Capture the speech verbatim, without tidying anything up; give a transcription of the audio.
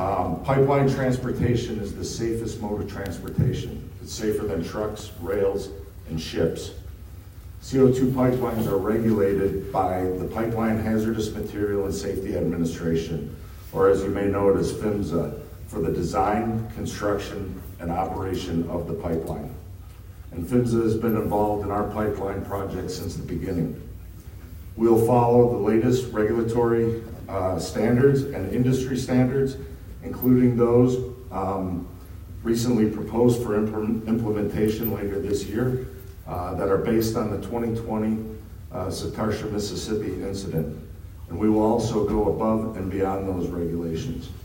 Um, pipeline transportation is the safest mode of transportation. It's safer than trucks, rails, and ships. C O two pipelines are regulated by the Pipeline Hazardous Material and Safety Administration, or as you may know it as PHMSA, for the design, construction, and operation of the pipeline. And PHMSA has been involved in our pipeline project since the beginning. We'll follow the latest regulatory uh, standards and industry standards, including those um, recently proposed for imp implementation later this year uh, that are based on the twenty twenty uh, Satarsha, Mississippi incident. And we will also go above and beyond those regulations.